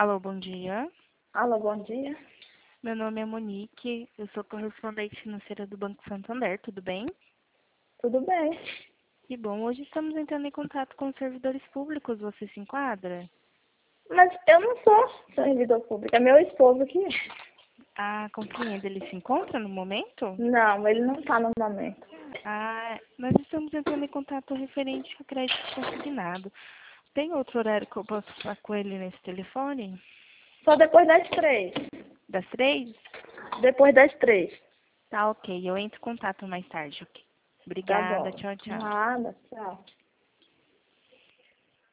Alô, bom dia. Alô, bom dia. Meu nome é Monique, eu sou correspondente financeira do Banco Santander, tudo bem? Tudo bem? Que bom, hoje estamos entrando em contato com os servidores públicos, você se enquadra? Mas eu não sou servidor público, é meu esposo que é. Ah, compreendo, ele se encontra no momento? Não, ele não está no momento. Ah, nós estamos entrando em contato referente a crédito consignado. Tem outro horário que eu posso falar com ele nesse telefone? Só depois das 3. Das 3? Depois das 3. Tá, ok, eu entro em contato mais tarde, ok? Tá Obrigada, bom. tchau, tchau. Nada, tchau.